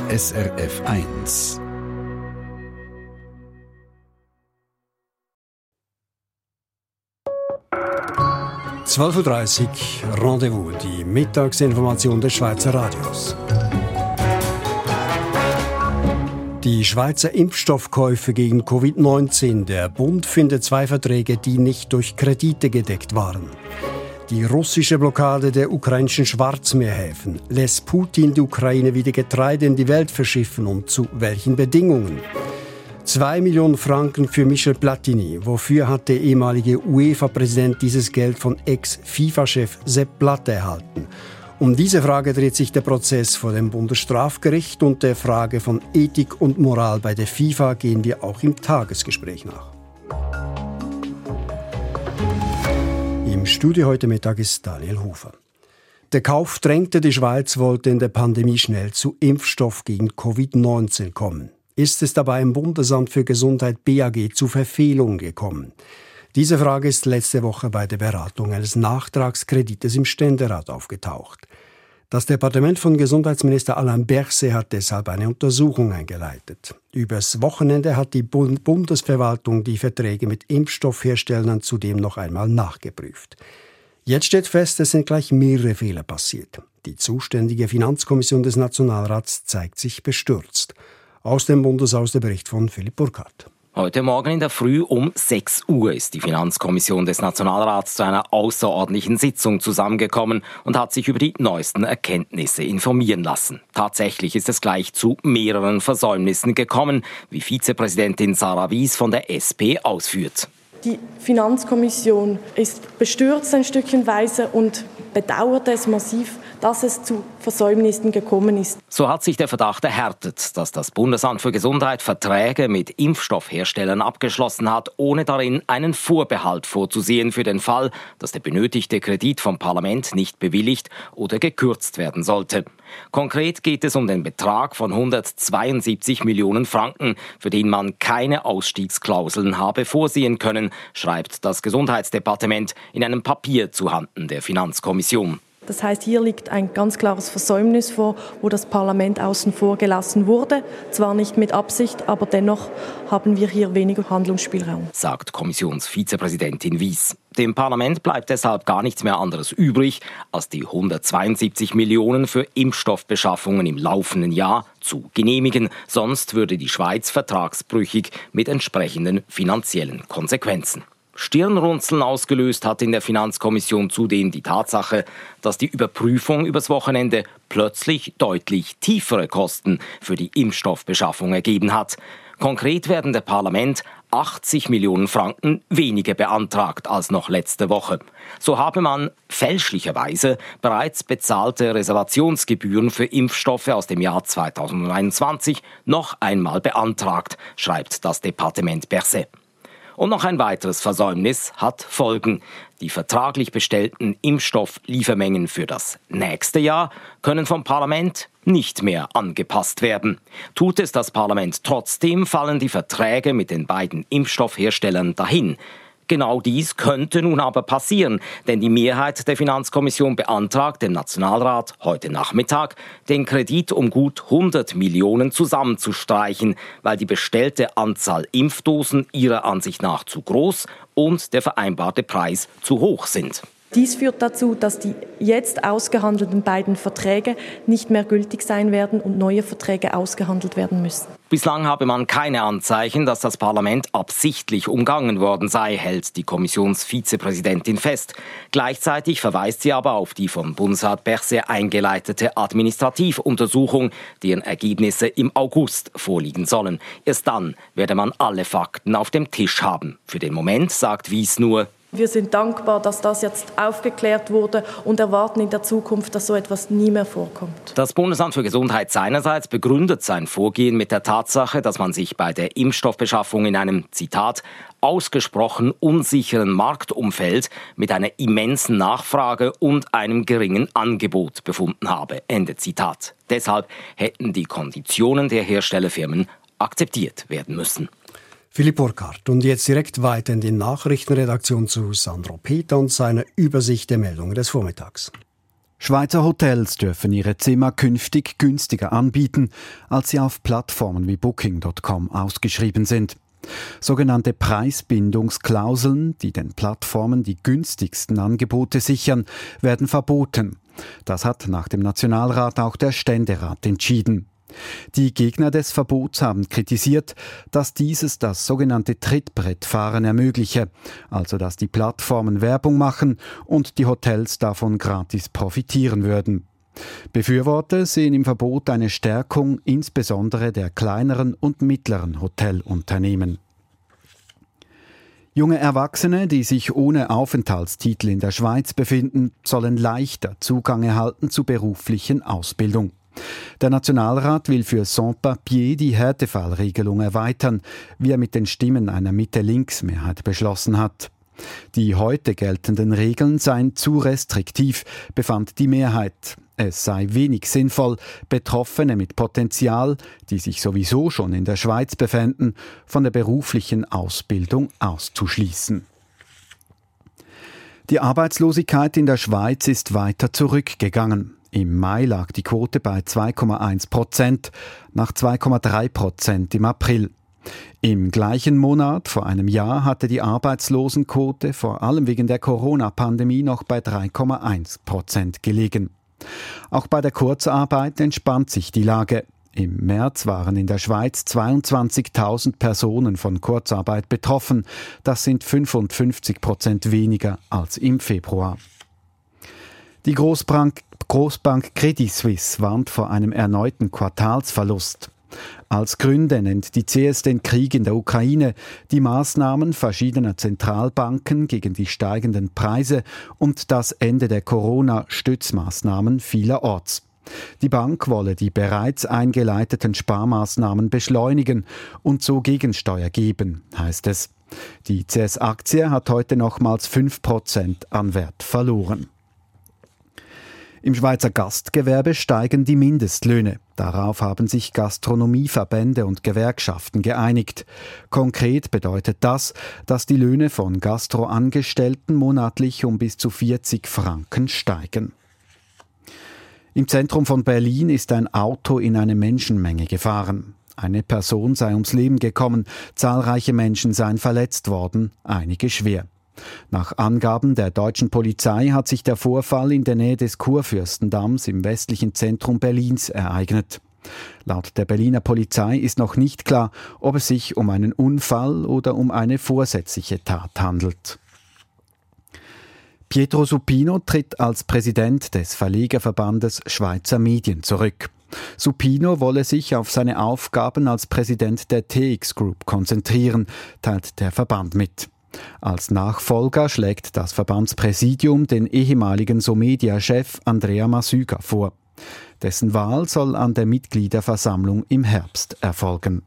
SRF 1. (12:30 Uhr) Rendezvous, die Mittagsinformation des Schweizer Radios. Die Schweizer Impfstoffkäufe gegen Covid-19. Der Bund findet 2 Verträge, die nicht durch Kredite gedeckt waren. Die russische Blockade der ukrainischen Schwarzmeerhäfen. Lässt Putin die Ukraine wieder Getreide in die Welt verschiffen und zu welchen Bedingungen? 2 Millionen Franken für Michel Platini. Wofür hat der ehemalige UEFA-Präsident dieses Geld von Ex-FIFA-Chef Sepp Blatter erhalten? Um diese Frage dreht sich der Prozess vor dem Bundesstrafgericht und der Frage von Ethik und Moral bei der FIFA gehen wir auch im Tagesgespräch nach. Im Studio heute Mittag ist Daniel Hofer. Der Kauf drängte, die Schweiz wollte in der Pandemie schnell zu Impfstoff gegen Covid-19 kommen. Ist es dabei im Bundesamt für Gesundheit BAG zu Verfehlungen gekommen? Diese Frage ist letzte Woche bei der Beratung eines Nachtragskredites im Ständerat aufgetaucht. Das Departement von Gesundheitsminister Alain Berset hat deshalb eine Untersuchung eingeleitet. Übers Wochenende hat die Bundesverwaltung die Verträge mit Impfstoffherstellern zudem noch einmal nachgeprüft. Jetzt steht fest, es sind gleich mehrere Fehler passiert. Die zuständige Finanzkommission des Nationalrats zeigt sich bestürzt. Aus dem Bundeshaus der Bericht von Philipp Burkhardt. Heute Morgen in der Früh um 6 Uhr ist die Finanzkommission des Nationalrats zu einer außerordentlichen Sitzung zusammengekommen und hat sich über die neuesten Erkenntnisse informieren lassen. Tatsächlich ist es gleich zu mehreren Versäumnissen gekommen, wie Vizepräsidentin Sarah Wyss von der SP ausführt. Die Finanzkommission ist bestürzt ein Stückchenweise und bedauert es massiv, dass es zu Versäumnissen gekommen ist. So hat sich der Verdacht erhärtet, dass das Bundesamt für Gesundheit Verträge mit Impfstoffherstellern abgeschlossen hat, ohne darin einen Vorbehalt vorzusehen für den Fall, dass der benötigte Kredit vom Parlament nicht bewilligt oder gekürzt werden sollte. Konkret geht es um den Betrag von 172 Millionen Franken, für den man keine Ausstiegsklauseln habe vorsehen können, schreibt das Gesundheitsdepartement in einem Papier zuhanden der Finanzkommission. Das heißt, hier liegt ein ganz klares Versäumnis vor, wo das Parlament außen vor gelassen wurde. Zwar nicht mit Absicht, aber dennoch haben wir hier weniger Handlungsspielraum, sagt Kommissionsvizepräsidentin Wyss. Dem Parlament bleibt deshalb gar nichts mehr anderes übrig, als die 172 Millionen für Impfstoffbeschaffungen im laufenden Jahr zu genehmigen. Sonst würde die Schweiz vertragsbrüchig mit entsprechenden finanziellen Konsequenzen. Stirnrunzeln ausgelöst hat in der Finanzkommission zudem die Tatsache, dass die Überprüfung übers Wochenende plötzlich deutlich tiefere Kosten für die Impfstoffbeschaffung ergeben hat. Konkret werden der Parlament 80 Millionen Franken weniger beantragt als noch letzte Woche. So habe man fälschlicherweise bereits bezahlte Reservationsgebühren für Impfstoffe aus dem Jahr 2021 noch einmal beantragt, schreibt das Departement Berset. Und noch ein weiteres Versäumnis hat Folgen. Die vertraglich bestellten Impfstoffliefermengen für das nächste Jahr können vom Parlament nicht mehr angepasst werden. Tut es das Parlament trotzdem, fallen die Verträge mit den beiden Impfstoffherstellern dahin. Genau dies könnte nun aber passieren, denn die Mehrheit der Finanzkommission beantragt dem Nationalrat heute Nachmittag, den Kredit um gut 100 Millionen zusammenzustreichen, weil die bestellte Anzahl Impfdosen ihrer Ansicht nach zu groß und der vereinbarte Preis zu hoch sind. Dies führt dazu, dass die jetzt ausgehandelten beiden Verträge nicht mehr gültig sein werden und neue Verträge ausgehandelt werden müssen. Bislang habe man keine Anzeichen, dass das Parlament absichtlich umgangen worden sei, hält die Kommissionsvizepräsidentin fest. Gleichzeitig verweist sie aber auf die von Bundesrat Berset eingeleitete Administrativuntersuchung, deren Ergebnisse im August vorliegen sollen. Erst dann werde man alle Fakten auf dem Tisch haben. Für den Moment sagt Wyss nur: Wir sind dankbar, dass das jetzt aufgeklärt wurde und erwarten in der Zukunft, dass so etwas nie mehr vorkommt. Das Bundesamt für Gesundheit seinerseits begründet sein Vorgehen mit der Tatsache, dass man sich bei der Impfstoffbeschaffung in einem, Zitat, ausgesprochen unsicheren Marktumfeld mit einer immensen Nachfrage und einem geringen Angebot befunden habe. Ende Zitat. Deshalb hätten die Konditionen der Herstellerfirmen akzeptiert werden müssen. Philipp Burkhardt. Und jetzt direkt weiter in die Nachrichtenredaktion zu Sandro Peter und seiner Übersicht der Meldungen des Vormittags. Schweizer Hotels dürfen ihre Zimmer künftig günstiger anbieten, als sie auf Plattformen wie Booking.com ausgeschrieben sind. Sogenannte Preisbindungsklauseln, die den Plattformen die günstigsten Angebote sichern, werden verboten. Das hat nach dem Nationalrat auch der Ständerat entschieden. Die Gegner des Verbots haben kritisiert, dass dieses das sogenannte Trittbrettfahren ermögliche, also dass die Plattformen Werbung machen und die Hotels davon gratis profitieren würden. Befürworter sehen im Verbot eine Stärkung insbesondere der kleineren und mittleren Hotelunternehmen. Junge Erwachsene, die sich ohne Aufenthaltstitel in der Schweiz befinden, sollen leichter Zugang erhalten zu beruflichen Ausbildung. Der Nationalrat will für Sans-Papier die Härtefallregelung erweitern, wie er mit den Stimmen einer Mitte-Links-Mehrheit beschlossen hat. Die heute geltenden Regeln seien zu restriktiv, befand die Mehrheit. Es sei wenig sinnvoll, Betroffene mit Potenzial, die sich sowieso schon in der Schweiz befänden, von der beruflichen Ausbildung auszuschließen. Die Arbeitslosigkeit in der Schweiz ist weiter zurückgegangen. Im Mai lag die Quote bei 2,1%, nach 2,3% im April. Im gleichen Monat vor einem Jahr hatte die Arbeitslosenquote vor allem wegen der Corona-Pandemie noch bei 3,1% gelegen. Auch bei der Kurzarbeit entspannt sich die Lage. Im März waren in der Schweiz 22.000 Personen von Kurzarbeit betroffen. Das sind 55% weniger als im Februar. Die Großbank Credit Suisse warnt vor einem erneuten Quartalsverlust. Als Gründe nennt die CS den Krieg in der Ukraine, die Maßnahmen verschiedener Zentralbanken gegen die steigenden Preise und das Ende der Corona-Stützmaßnahmen vielerorts. Die Bank wolle die bereits eingeleiteten Sparmaßnahmen beschleunigen und so Gegensteuer geben, heißt es. Die CS-Aktie hat heute nochmals 5% an Wert verloren. Im Schweizer Gastgewerbe steigen die Mindestlöhne. Darauf haben sich Gastronomieverbände und Gewerkschaften geeinigt. Konkret bedeutet das, dass die Löhne von Gastroangestellten monatlich um bis zu 40 Franken steigen. Im Zentrum von Berlin ist ein Auto in eine Menschenmenge gefahren. Eine Person sei ums Leben gekommen, zahlreiche Menschen seien verletzt worden, einige schwer. Nach Angaben der deutschen Polizei hat sich der Vorfall in der Nähe des Kurfürstendamms im westlichen Zentrum Berlins ereignet. Laut der Berliner Polizei ist noch nicht klar, ob es sich um einen Unfall oder um eine vorsätzliche Tat handelt. Pietro Supino tritt als Präsident des Verlegerverbandes Schweizer Medien zurück. Supino wolle sich auf seine Aufgaben als Präsident der TX Group konzentrieren, teilt der Verband mit. Als Nachfolger schlägt das Verbandspräsidium den ehemaligen SoMedia-Chef Andrea Masüger vor. Dessen Wahl soll an der Mitgliederversammlung im Herbst erfolgen.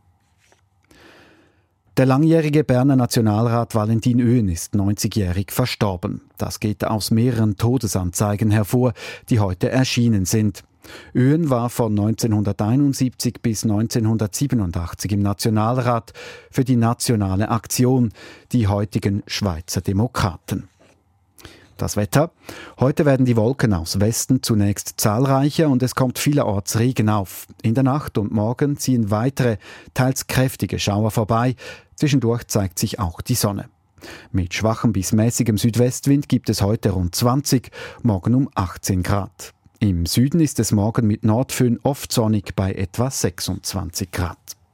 Der langjährige Berner Nationalrat Valentin Oehn ist 90-jährig verstorben. Das geht aus mehreren Todesanzeigen hervor, die heute erschienen sind. Oehn war von 1971 bis 1987 im Nationalrat für die Nationale Aktion, die heutigen Schweizer Demokraten. Das Wetter. Heute werden die Wolken aus Westen zunächst zahlreicher und es kommt vielerorts Regen auf. In der Nacht und morgen ziehen weitere, teils kräftige Schauer vorbei. Zwischendurch zeigt sich auch die Sonne. Mit schwachem bis mäßigem Südwestwind gibt es heute rund 20, morgen um 18 Grad. Im Süden ist es morgen mit Nordföhn oft sonnig bei etwa 26 Grad.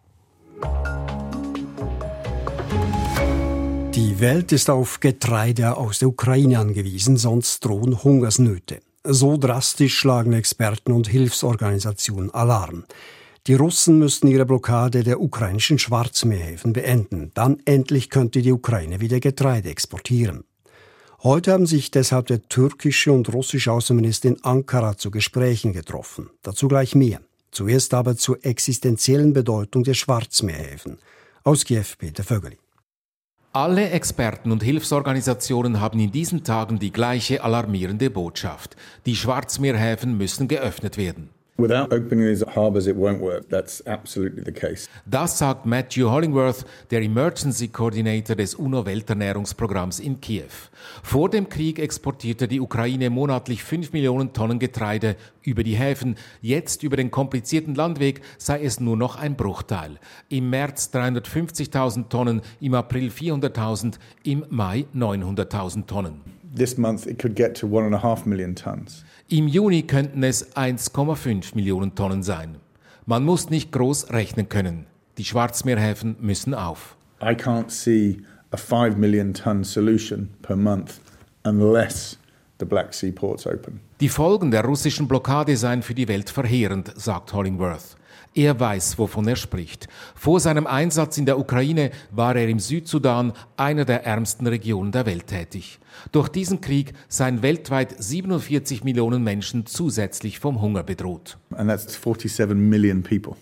Die Welt ist auf Getreide aus der Ukraine angewiesen, sonst drohen Hungersnöte. So drastisch schlagen Experten und Hilfsorganisationen Alarm. Die Russen müssten ihre Blockade der ukrainischen Schwarzmeerhäfen beenden. Dann endlich könnte die Ukraine wieder Getreide exportieren. Heute haben sich deshalb der türkische und russische Außenminister in Ankara zu Gesprächen getroffen. Dazu gleich mehr. Zuerst aber zur existenziellen Bedeutung der Schwarzmeerhäfen. Aus Kiew Peter Vögeli. Alle Experten und Hilfsorganisationen haben in diesen Tagen die gleiche alarmierende Botschaft. Die Schwarzmeerhäfen müssen geöffnet werden. Without opening these harbours, it won't work. That's absolutely the case. Das sagt Matthew Hollingworth, der Emergency Coordinator des UNO-Welternährungsprogramms in Kiew. Vor dem Krieg exportierte die Ukraine monatlich 5 Millionen Tonnen Getreide über die Häfen. Jetzt über den komplizierten Landweg sei es nur noch ein Bruchteil. Im März 350.000 Tonnen, im April 400.000, im Mai 900.000 Tonnen. This month it could get to 1.5 million tons. Im Juni könnten es 1,5 Millionen Tonnen sein. Man muss nicht groß rechnen können. Die Schwarzmeerhäfen müssen auf. I can't see a 5 million ton solution per month unless the Black Sea ports open. Die Folgen der russischen Blockade seien für die Welt verheerend, sagt Hollingworth. Er weiß, wovon er spricht. Vor seinem Einsatz in der Ukraine war er im Südsudan, einer der ärmsten Regionen der Welt, tätig. Durch diesen Krieg seien weltweit 47 Millionen Menschen zusätzlich vom Hunger bedroht. And that's 47 million people.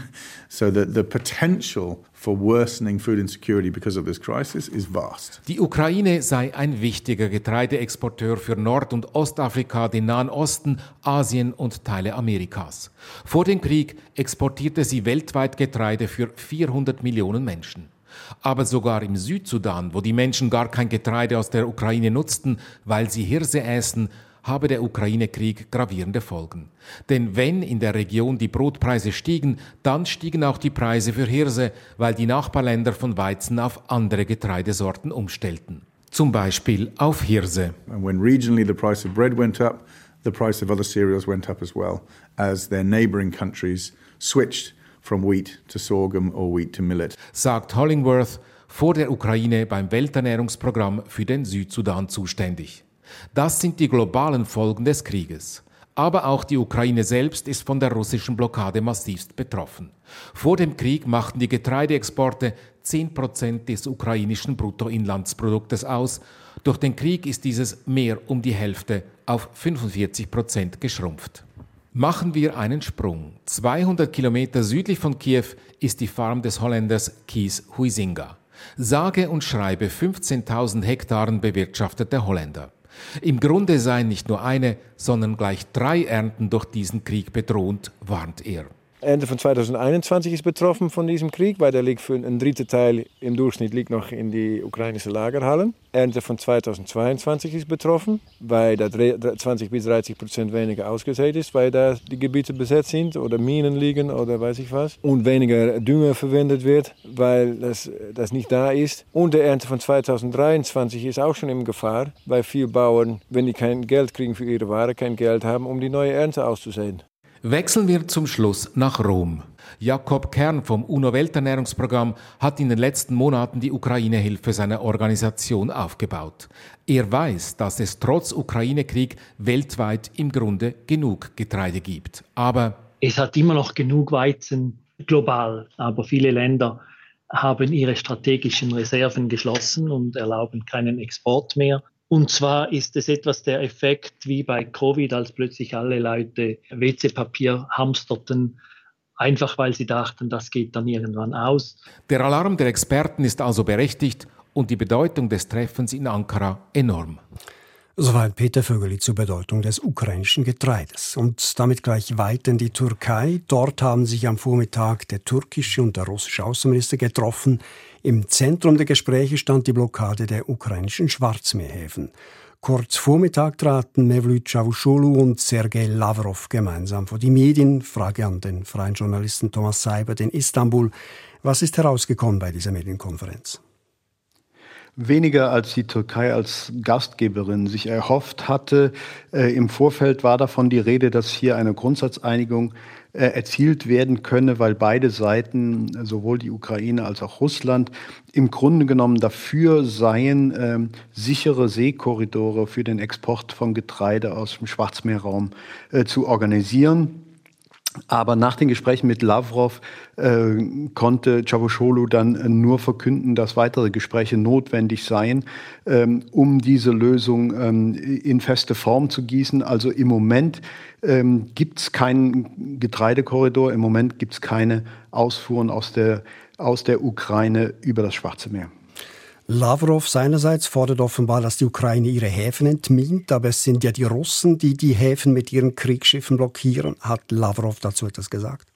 So the potential for worsening food insecurity because of this crisis is vast. Die Ukraine sei ein wichtiger Getreideexporteur für Nord- und Ostafrika, den Nahen Osten, Asien und Teile Amerikas. Vor dem Krieg exportierte sie weltweit Getreide für 400 Millionen Menschen. Aber sogar im Südsudan, wo die Menschen gar kein Getreide aus der Ukraine nutzten, weil sie Hirse äßen, habe der Ukraine-Krieg gravierende Folgen. Denn wenn in der Region die Brotpreise stiegen, dann stiegen auch die Preise für Hirse, weil die Nachbarländer von Weizen auf andere Getreidesorten umstellten. Zum Beispiel auf Hirse. And when regionally the price of bread went up, the price of other cereals went up as well, as their neighbouring countries switched from wheat to sorghum or wheat to millet. Sagt Hollingworth, vor der Ukraine beim Welternährungsprogramm für den Südsudan zuständig. Das sind die globalen Folgen des Krieges. Aber auch die Ukraine selbst ist von der russischen Blockade massivst betroffen. Vor dem Krieg machten die Getreideexporte 10% des ukrainischen Bruttoinlandsproduktes aus. Durch den Krieg ist dieses mehr um die Hälfte auf 45% geschrumpft. Machen wir einen Sprung. 200 Kilometer südlich von Kiew ist die Farm des Holländers Kees Huizinga. Sage und schreibe 15.000 Hektaren bewirtschaftet der Holländer. Im Grunde seien nicht nur eine, sondern gleich 3 Ernten durch diesen Krieg bedroht, warnt er. Ernte von 2021 ist betroffen von diesem Krieg, weil der liegt für ein dritter Teil im Durchschnitt liegt noch in die ukrainischen Lagerhallen. Ernte von 2022 ist betroffen, weil da 20-30% weniger ausgesät ist, weil da die Gebiete besetzt sind oder Minen liegen oder weiß ich was. Und weniger Dünger verwendet wird, weil das nicht da ist. Und der Ernte von 2023 ist auch schon in Gefahr, weil viele Bauern, wenn die kein Geld kriegen für ihre Ware, kein Geld haben, um die neue Ernte auszusäen. Wechseln wir zum Schluss nach Rom. Jakob Kern vom UNO-Welternährungsprogramm hat in den letzten Monaten die Ukraine-Hilfe seiner Organisation aufgebaut. Er weiß, dass es trotz Ukraine-Krieg weltweit im Grunde genug Getreide gibt. Aber es hat immer noch genug Weizen global, aber viele Länder haben ihre strategischen Reserven geschlossen und erlauben keinen Export mehr. Und zwar ist es etwas der Effekt wie bei Covid, als plötzlich alle Leute WC-Papier hamsterten, einfach weil sie dachten, das geht dann irgendwann aus. Der Alarm der Experten ist also berechtigt und die Bedeutung des Treffens in Ankara enorm. Soweit Peter Vögeli zur Bedeutung des ukrainischen Getreides. Und damit gleich weiter in die Türkei. Dort haben sich am Vormittag der türkische und der russische Außenminister getroffen. Im Zentrum der Gespräche stand die Blockade der ukrainischen Schwarzmeerhäfen. Kurz vor Mittag traten Mevlüt Çavuşoğlu und Sergei Lavrov gemeinsam vor die Medien. Frage an den freien Journalisten Thomas Seibert in Istanbul. Was ist herausgekommen bei dieser Medienkonferenz? Weniger als die Türkei als Gastgeberin sich erhofft hatte. Im Vorfeld war davon die Rede, dass hier eine Grundsatzeinigung erzielt werden könne, weil beide Seiten, sowohl die Ukraine als auch Russland, im Grunde genommen dafür seien, sichere Seekorridore für den Export von Getreide aus dem Schwarzmeerraum zu organisieren. Aber nach den Gesprächen mit Lavrov konnte Çavuşoğlu dann nur verkünden, dass weitere Gespräche notwendig seien, um diese Lösung in feste Form zu gießen. Also im Moment gibt es keinen Getreidekorridor, im Moment gibt es keine Ausfuhren aus der Ukraine über das Schwarze Meer. Lavrov seinerseits fordert offenbar, dass die Ukraine ihre Häfen entmint, aber es sind ja die Russen, die die Häfen mit ihren Kriegsschiffen blockieren. Hat Lavrov dazu etwas gesagt?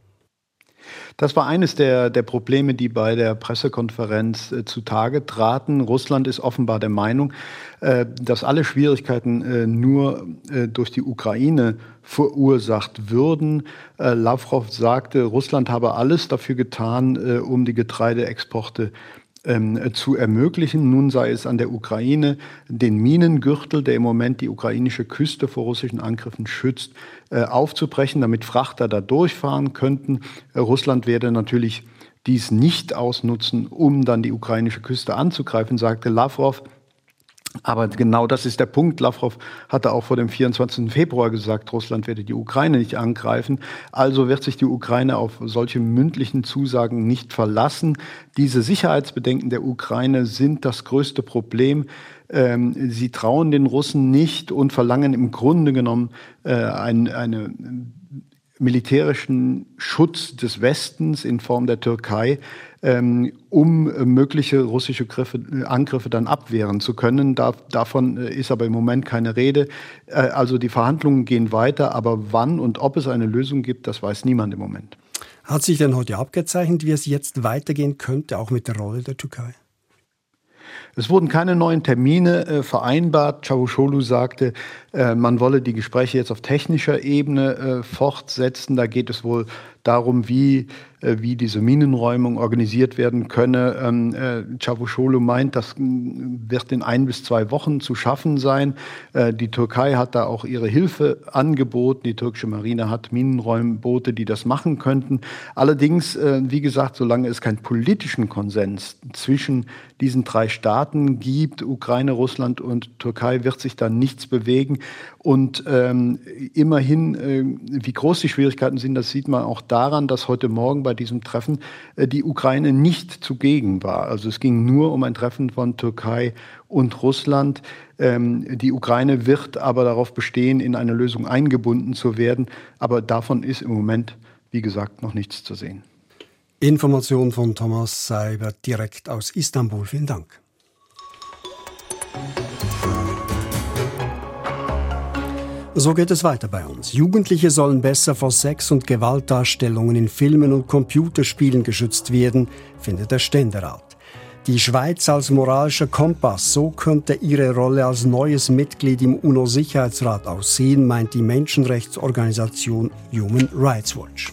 Das war eines der Probleme, die bei der Pressekonferenz zutage traten. Russland ist offenbar der Meinung, dass alle Schwierigkeiten nur durch die Ukraine verursacht würden. Lavrov sagte, Russland habe alles dafür getan, um die Getreideexporte zu ermöglichen. Nun sei es an der Ukraine, den Minengürtel, der im Moment die ukrainische Küste vor russischen Angriffen schützt, aufzubrechen, damit Frachter da durchfahren könnten. Russland werde natürlich dies nicht ausnutzen, um dann die ukrainische Küste anzugreifen, sagte Lavrov. Aber genau das ist der Punkt. Lavrov hatte auch vor dem 24. Februar gesagt, Russland werde die Ukraine nicht angreifen. Also wird sich die Ukraine auf solche mündlichen Zusagen nicht verlassen. Diese Sicherheitsbedenken der Ukraine sind das größte Problem. Sie trauen den Russen nicht und verlangen im Grunde genommen einen militärischen Schutz des Westens in Form der Türkei, um mögliche russische Angriffe dann abwehren zu können. Davon ist aber im Moment keine Rede. Also die Verhandlungen gehen weiter, aber wann und ob es eine Lösung gibt, das weiß niemand im Moment. Hat sich denn heute abgezeichnet, wie es jetzt weitergehen könnte, auch mit der Rolle der Türkei? Es wurden keine neuen Termine vereinbart. Çavuşoğlu sagte, man wolle die Gespräche jetzt auf technischer Ebene fortsetzen. Da geht es wohl darum, wie diese Minenräumung organisiert werden könne. Çavuşoğlu meint, das wird in 1 bis 2 Wochen zu schaffen sein. Die Türkei hat da auch ihre Hilfe angeboten. Die türkische Marine hat Minenräumboote, die das machen könnten. Allerdings, wie gesagt, solange es keinen politischen Konsens zwischen diesen 3 Staaten gibt, Ukraine, Russland und Türkei, wird sich da nichts bewegen. Und immerhin, wie groß die Schwierigkeiten sind, das sieht man auch daran, dass heute Morgen bei diesem Treffen die Ukraine nicht zugegen war. Also es ging nur um ein Treffen von Türkei und Russland. Die Ukraine wird aber darauf bestehen, in eine Lösung eingebunden zu werden. Aber davon ist im Moment, wie gesagt, noch nichts zu sehen. Information von Thomas Seibert direkt aus Istanbul. Vielen Dank. So geht es weiter bei uns. Jugendliche sollen besser vor Sex- und Gewaltdarstellungen in Filmen und Computerspielen geschützt werden, findet der Ständerat. Die Schweiz als moralischer Kompass, so könnte ihre Rolle als neues Mitglied im UNO-Sicherheitsrat aussehen, meint die Menschenrechtsorganisation Human Rights Watch.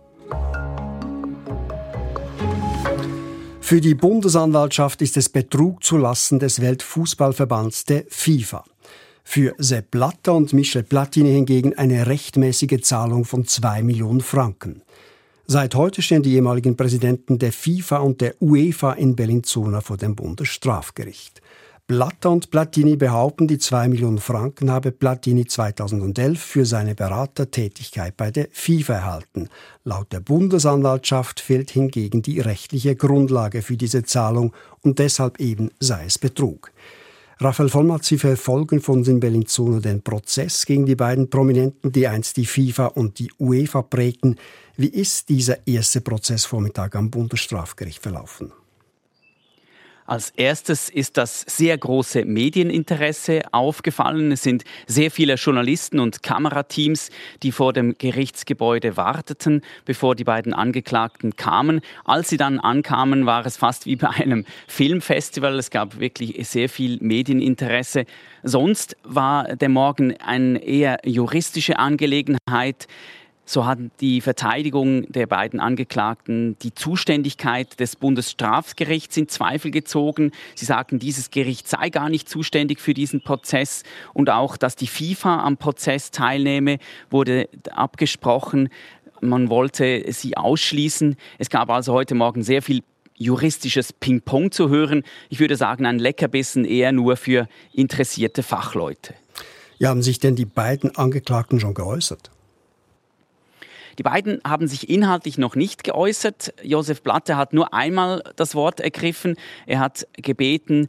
Für die Bundesanwaltschaft ist es Betrug zulasten des Weltfußballverbands der FIFA. Für Sepp Blatter und Michel Platini hingegen eine rechtmäßige Zahlung von 2 Millionen Franken. Seit heute stehen die ehemaligen Präsidenten der FIFA und der UEFA in Bellinzona vor dem Bundesstrafgericht. Blatter und Platini behaupten, die 2 Millionen Franken habe Platini 2011 für seine Beratertätigkeit bei der FIFA erhalten. Laut der Bundesanwaltschaft fehlt hingegen die rechtliche Grundlage für diese Zahlung und deshalb eben sei es Betrug. Raphael Vollmatt, Sie verfolgen von in Bellinzona den Prozess gegen die beiden Prominenten, die einst die FIFA und die UEFA prägten. Wie ist dieser erste Prozessvormittag am Bundesstrafgericht verlaufen? Als erstes ist das sehr große Medieninteresse aufgefallen. Es sind sehr viele Journalisten und Kamerateams, die vor dem Gerichtsgebäude warteten, bevor die beiden Angeklagten kamen. Als sie dann ankamen, war es fast wie bei einem Filmfestival. Es gab wirklich sehr viel Medieninteresse. Sonst war der Morgen eine eher juristische Angelegenheit. So hat die Verteidigung der beiden Angeklagten die Zuständigkeit des Bundesstrafgerichts in Zweifel gezogen. Sie sagten, dieses Gericht sei gar nicht zuständig für diesen Prozess. Und auch, dass die FIFA am Prozess teilnehme, wurde abgesprochen. Man wollte sie ausschließen. Es gab also heute Morgen sehr viel juristisches Ping-Pong zu hören. Ich würde sagen, ein Leckerbissen eher nur für interessierte Fachleute. Ja, haben sich denn die beiden Angeklagten schon geäußert? Die beiden haben sich inhaltlich noch nicht geäußert. Josef Blatter hat nur einmal das Wort ergriffen. Er hat gebeten,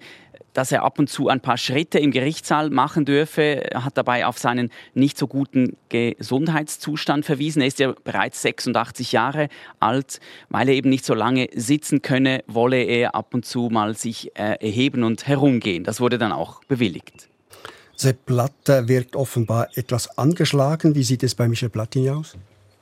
dass er ab und zu ein paar Schritte im Gerichtssaal machen dürfe. Er hat dabei auf seinen nicht so guten Gesundheitszustand verwiesen. Er ist ja bereits 86 Jahre alt. Weil er eben nicht so lange sitzen könne, wolle er ab und zu mal sich erheben und herumgehen. Das wurde dann auch bewilligt. Sepp Blatter wirkt offenbar etwas angeschlagen. Wie sieht es bei Michel Platini aus?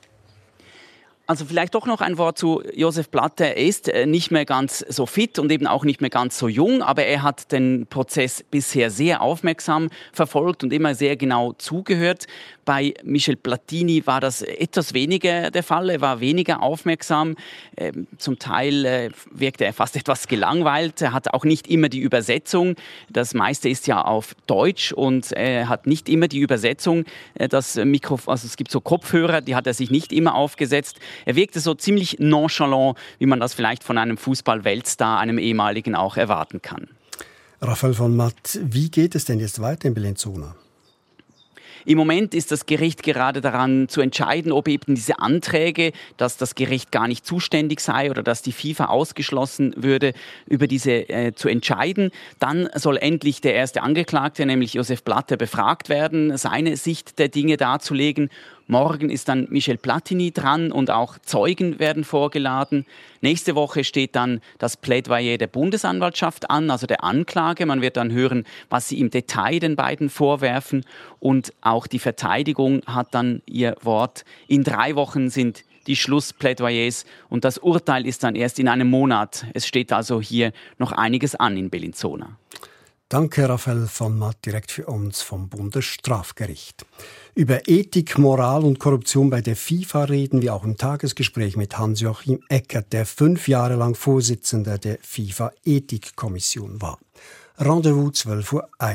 Also vielleicht doch noch ein Wort zu Joseph Blatter. Er ist nicht mehr ganz so fit und eben auch nicht mehr ganz so jung, aber er hat den Prozess bisher sehr aufmerksam verfolgt und immer sehr genau zugehört. Bei Michel Platini war das etwas weniger der Fall. Er war weniger aufmerksam. Zum Teil wirkte er fast etwas gelangweilt. Er hat auch nicht immer die Übersetzung. Das meiste ist ja auf Deutsch und er hat nicht immer die Übersetzung. Also es gibt so Kopfhörer, die hat er sich nicht immer aufgesetzt. Er wirkte so ziemlich nonchalant, wie man das vielleicht von einem Fußball-Weltstar, einem ehemaligen, auch erwarten kann. Raphael von Matt, wie geht es denn jetzt weiter in Bellinzona? Im Moment ist das Gericht gerade daran zu entscheiden, ob eben diese Anträge, dass das Gericht gar nicht zuständig sei oder dass die FIFA ausgeschlossen würde, über diese zu entscheiden. Dann soll endlich der erste Angeklagte, nämlich Joseph Blatter, befragt werden, seine Sicht der Dinge darzulegen. Morgen ist dann Michel Platini dran und auch Zeugen werden vorgeladen. Nächste Woche steht dann das Plädoyer der Bundesanwaltschaft an, also der Anklage. Man wird dann hören, was sie im Detail den beiden vorwerfen. Und auch die Verteidigung hat dann ihr Wort. In 3 Wochen sind die Schlussplädoyers und das Urteil ist dann erst in einem Monat. Es steht also hier noch einiges an in Bellinzona. Danke, Raphael von Matt, direkt für uns vom Bundesstrafgericht. Über Ethik, Moral und Korruption bei der FIFA reden wir auch im Tagesgespräch mit Hans-Joachim Eckert, der 5 Jahre lang Vorsitzender der FIFA-Ethikkommission war. Rendezvous 12.51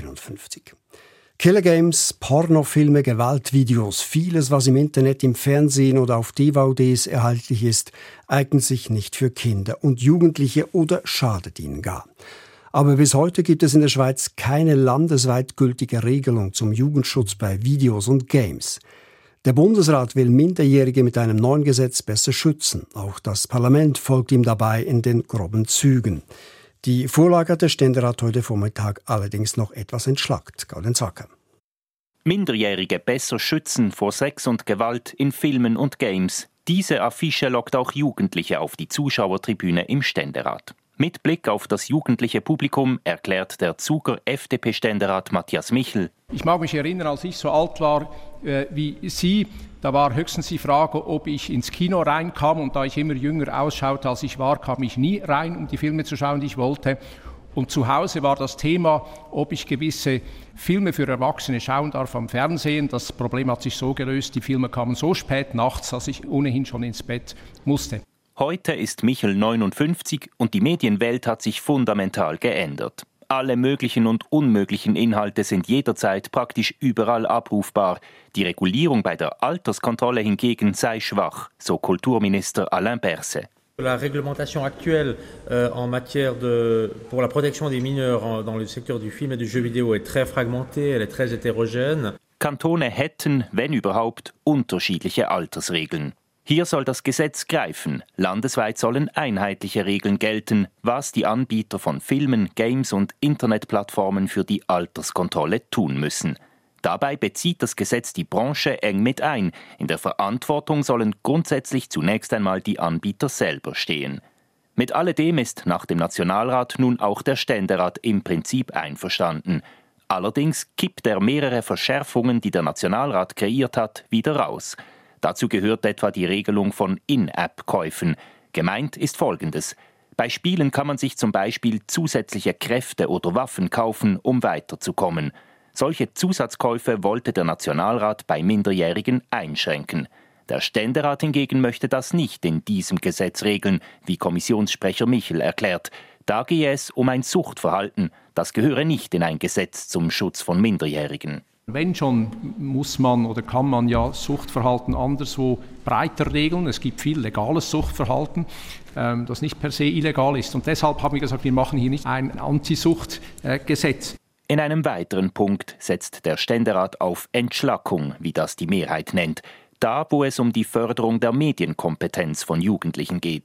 Uhr. Killergames, Pornofilme, Gewaltvideos, vieles, was im Internet, im Fernsehen oder auf DVDs erhältlich ist, eignet sich nicht für Kinder und Jugendliche oder schadet ihnen gar. Aber bis heute gibt es in der Schweiz keine landesweit gültige Regelung zum Jugendschutz bei Videos und Games. Der Bundesrat will Minderjährige mit einem neuen Gesetz besser schützen. Auch das Parlament folgt ihm dabei in den groben Zügen. Die Vorlage hat der Ständerat heute Vormittag allerdings noch etwas entschlackt. Gaudenz Wacker. Minderjährige besser schützen vor Sex und Gewalt in Filmen und Games. Diese Affiche lockt auch Jugendliche auf die Zuschauertribüne im Ständerat. Mit Blick auf das jugendliche Publikum erklärt der Zuger FDP-Ständerat Matthias Michel: Ich mag mich erinnern, als ich so alt war wie Sie, da war höchstens die Frage, ob ich ins Kino reinkam. Und da ich immer jünger ausschaute, als ich war, kam ich nie rein, um die Filme zu schauen, die ich wollte. Und zu Hause war das Thema, ob ich gewisse Filme für Erwachsene schauen darf am Fernsehen. Das Problem hat sich so gelöst, die Filme kamen so spät nachts, dass ich ohnehin schon ins Bett musste. Heute ist Michel 59 und die Medienwelt hat sich fundamental geändert. Alle möglichen und unmöglichen Inhalte sind jederzeit praktisch überall abrufbar. Die Regulierung bei der Alterskontrolle hingegen sei schwach, so Kulturminister Alain Berset. La réglementation actuelle en matière pour la protection des mineurs dans le secteur du film et du jeu vidéo est très fragmentée, elle est très hétérogène. Kantone hätten, wenn überhaupt, unterschiedliche Altersregeln. Hier soll das Gesetz greifen. Landesweit sollen einheitliche Regeln gelten, was die Anbieter von Filmen, Games und Internetplattformen für die Alterskontrolle tun müssen. Dabei bezieht das Gesetz die Branche eng mit ein. In der Verantwortung sollen grundsätzlich zunächst einmal die Anbieter selber stehen. Mit alledem ist nach dem Nationalrat nun auch der Ständerat im Prinzip einverstanden. Allerdings kippt er mehrere Verschärfungen, die der Nationalrat kreiert hat, wieder raus. Dazu gehört etwa die Regelung von In-App-Käufen. Gemeint ist Folgendes: Bei Spielen kann man sich zum Beispiel zusätzliche Kräfte oder Waffen kaufen, um weiterzukommen. Solche Zusatzkäufe wollte der Nationalrat bei Minderjährigen einschränken. Der Ständerat hingegen möchte das nicht in diesem Gesetz regeln, wie Kommissionssprecher Michel erklärt. Da gehe es um ein Suchtverhalten. Das gehöre nicht in ein Gesetz zum Schutz von Minderjährigen. Wenn schon, muss man oder kann man ja Suchtverhalten anderswo breiter regeln. Es gibt viel legales Suchtverhalten, das nicht per se illegal ist. Und deshalb haben wir gesagt, wir machen hier nicht ein Antisuchtgesetz. In einem weiteren Punkt setzt der Ständerat auf Entschlackung, wie das die Mehrheit nennt. Da, wo es um die Förderung der Medienkompetenz von Jugendlichen geht.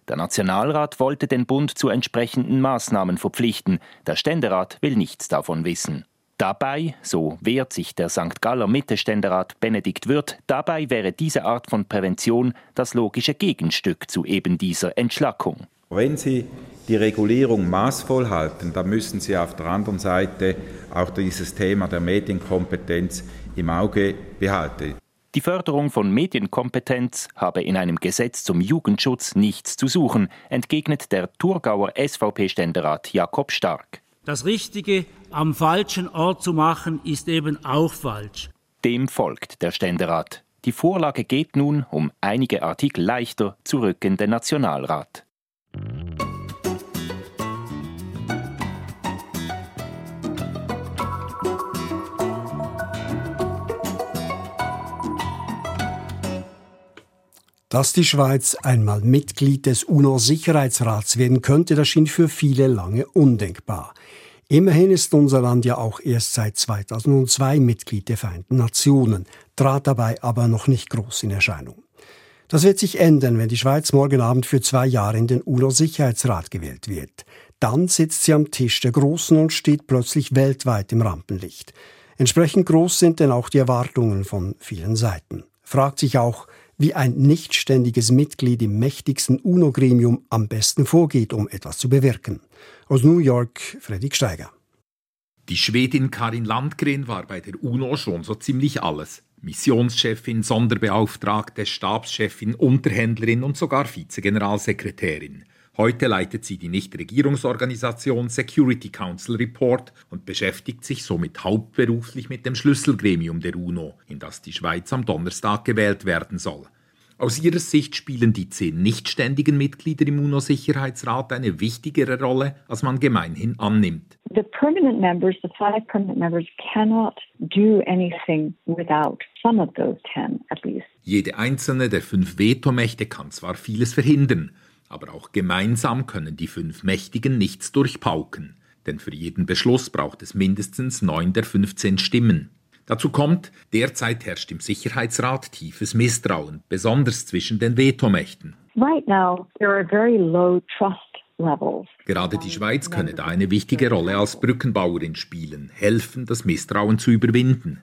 Der Nationalrat wollte den Bund zu entsprechenden Maßnahmen verpflichten. Der Ständerat will nichts davon wissen. Dabei, so wehrt sich der St. Galler Mitte-Ständerat Benedikt Würth, dabei wäre diese Art von Prävention das logische Gegenstück zu eben dieser Entschlackung. Wenn Sie die Regulierung maßvoll halten, dann müssen Sie auf der anderen Seite auch dieses Thema der Medienkompetenz im Auge behalten. Die Förderung von Medienkompetenz habe in einem Gesetz zum Jugendschutz nichts zu suchen, entgegnet der Thurgauer SVP-Ständerat Jakob Stark. Das Richtige am falschen Ort zu machen, ist eben auch falsch. Dem folgt der Ständerat. Die Vorlage geht nun um einige Artikel leichter zurück in den Nationalrat. Dass die Schweiz einmal Mitglied des UNO-Sicherheitsrats werden könnte, das schien für viele lange undenkbar. Immerhin ist unser Land ja auch erst seit 2002 Mitglied der Vereinten Nationen, trat dabei aber noch nicht groß in Erscheinung. Das wird sich ändern, wenn die Schweiz morgen Abend für 2 Jahre in den UNO-Sicherheitsrat gewählt wird. Dann sitzt sie am Tisch der Großen und steht plötzlich weltweit im Rampenlicht. Entsprechend groß sind denn auch die Erwartungen von vielen Seiten. Fragt sich auch, wie ein nichtständiges Mitglied im mächtigsten UNO-Gremium am besten vorgeht, um etwas zu bewirken. Aus New York, Fredrik Steiger. Die Schwedin Karin Landgren war bei der UNO schon so ziemlich alles. Missionschefin, Sonderbeauftragte, Stabschefin, Unterhändlerin und sogar Vizegeneralsekretärin. Heute leitet sie die Nichtregierungsorganisation Security Council Report und beschäftigt sich somit hauptberuflich mit dem Schlüsselgremium der UNO, in das die Schweiz am Donnerstag gewählt werden soll. Aus ihrer Sicht spielen die 10 nichtständigen Mitglieder im UNO-Sicherheitsrat eine wichtigere Rolle, als man gemeinhin annimmt. The permanent members, the 5 permanent members, cannot do anything without some of those 10 at least. Jede einzelne der 5 Vetomächte kann zwar vieles verhindern, aber auch gemeinsam können die 5 Mächtigen nichts durchpauken. Denn für jeden Beschluss braucht es mindestens 9 der 15 Stimmen. Dazu kommt, derzeit herrscht im Sicherheitsrat tiefes Misstrauen, besonders zwischen den Vetomächten. Right now, there are very low trust levels. Gerade die Schweiz könne da eine wichtige Rolle als Brückenbauerin spielen, helfen, das Misstrauen zu überwinden.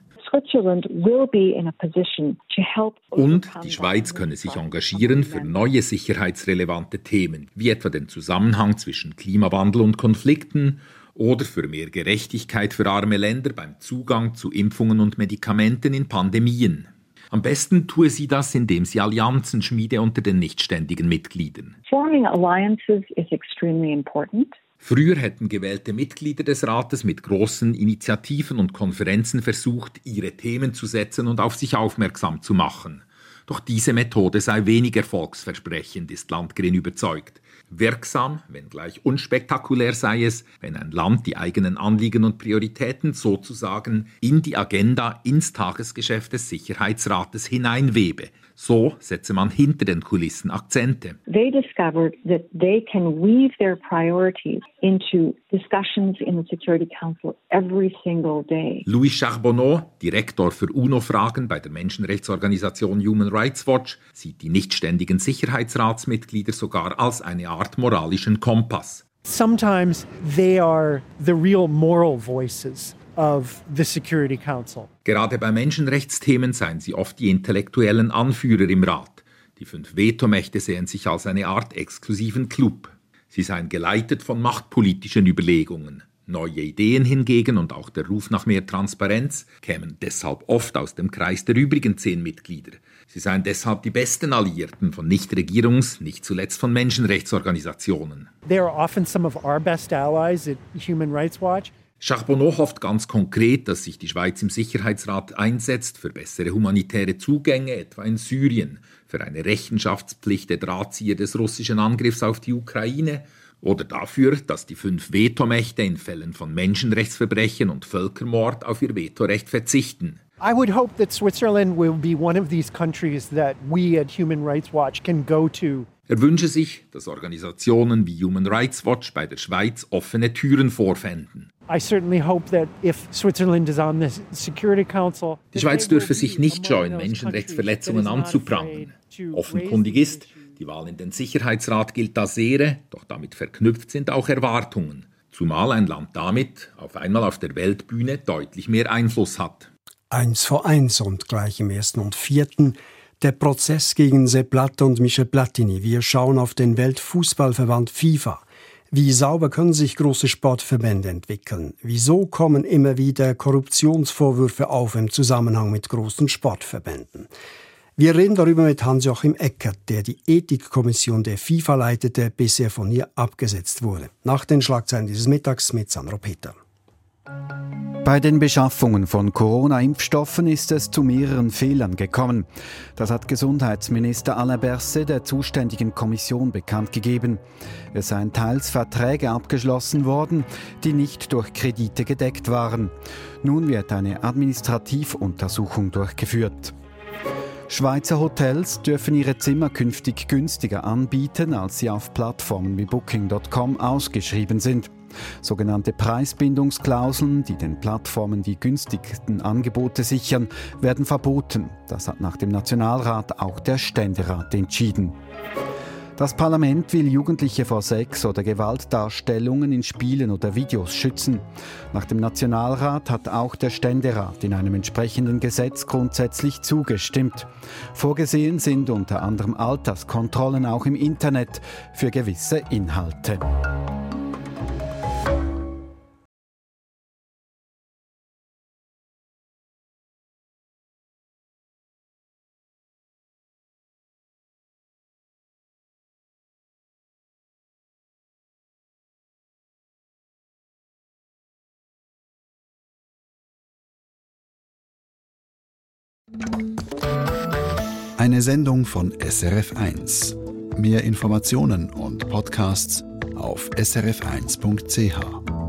Und die Schweiz könne sich engagieren für neue sicherheitsrelevante Themen, wie etwa den Zusammenhang zwischen Klimawandel und Konflikten oder für mehr Gerechtigkeit für arme Länder beim Zugang zu Impfungen und Medikamenten in Pandemien. Am besten tue sie das, indem sie Allianzen schmiede unter den nichtständigen Mitgliedern. Forming alliances is extremely important. Früher hätten gewählte Mitglieder des Rates mit großen Initiativen und Konferenzen versucht, ihre Themen zu setzen und auf sich aufmerksam zu machen. Doch diese Methode sei wenig erfolgsversprechend, ist Landgren überzeugt. Wirksam, wenngleich unspektakulär sei es, wenn ein Land die eigenen Anliegen und Prioritäten sozusagen in die Agenda, ins Tagesgeschäft des Sicherheitsrates hineinwebe. So setze man hinter den Kulissen Akzente. They discovered that they can weave their priorities into discussions in the Security Council every single day. Louis Charbonneau, Direktor für UNO-Fragen bei der Menschenrechtsorganisation Human Rights Watch, sieht die nichtständigen Sicherheitsratsmitglieder sogar als eine Art moralischen Kompass. Sometimes they are the real moral voices of the Security Council. Gerade bei Menschenrechtsthemen seien sie oft die intellektuellen Anführer im Rat. Die 5 Vetomächte sehen sich als eine Art exklusiven Club. Sie seien geleitet von machtpolitischen Überlegungen. Neue Ideen hingegen und auch der Ruf nach mehr Transparenz kämen deshalb oft aus dem Kreis der übrigen 10 Mitglieder. Sie seien deshalb die besten Alliierten von Nichtregierungs-, nicht zuletzt von Menschenrechtsorganisationen. They are often some of our best allies at Human Rights Watch. Charbonneau hofft ganz konkret, dass sich die Schweiz im Sicherheitsrat einsetzt für bessere humanitäre Zugänge, etwa in Syrien, für eine Rechenschaftspflicht der Drahtzieher des russischen Angriffs auf die Ukraine oder dafür, dass die 5 Vetomächte in Fällen von Menschenrechtsverbrechen und Völkermord auf ihr Vetorecht verzichten. I would hope that Switzerland will be one of these countries that we at Human Rights Watch can go to. Er wünsche sich, dass Organisationen wie Human Rights Watch bei der Schweiz offene Türen vorfänden. I certainly hope that if Switzerland is on the Security Council, die Schweiz dürfe sich nicht scheuen, Menschenrechtsverletzungen anzuprangern. Offenkundig ist, Die Wahl in den Sicherheitsrat gilt als Ehre, doch damit verknüpft sind auch Erwartungen. Zumal ein Land damit auf einmal auf der Weltbühne deutlich mehr Einfluss hat. 1:1 und gleich im 1. und 4. der Prozess gegen Sepp Blatter und Michel Platini. Wir schauen auf den Weltfußballverband FIFA. Wie sauber können sich große Sportverbände entwickeln? Wieso kommen immer wieder Korruptionsvorwürfe auf im Zusammenhang mit großen Sportverbänden? Wir reden darüber mit Hans-Joachim Eckert, der die Ethikkommission der FIFA leitete, bis er von ihr abgesetzt wurde. Nach den Schlagzeilen dieses Mittags mit Sandro Peter. Bei den Beschaffungen von Corona-Impfstoffen ist es zu mehreren Fehlern gekommen. Das hat Gesundheitsminister Alain Berset der zuständigen Kommission bekannt gegeben. Es seien teils Verträge abgeschlossen worden, die nicht durch Kredite gedeckt waren. Nun wird eine Administrativuntersuchung durchgeführt. Schweizer Hotels dürfen ihre Zimmer künftig günstiger anbieten, als sie auf Plattformen wie Booking.com ausgeschrieben sind. Sogenannte Preisbindungsklauseln, die den Plattformen die günstigsten Angebote sichern, werden verboten. Das hat nach dem Nationalrat auch der Ständerat entschieden. Das Parlament will Jugendliche vor Sex- oder Gewaltdarstellungen in Spielen oder Videos schützen. Nach dem Nationalrat hat auch der Ständerat in einem entsprechenden Gesetz grundsätzlich zugestimmt. Vorgesehen sind unter anderem Alterskontrollen auch im Internet für gewisse Inhalte. Eine Sendung von SRF1. Mehr Informationen und Podcasts auf srf1.ch.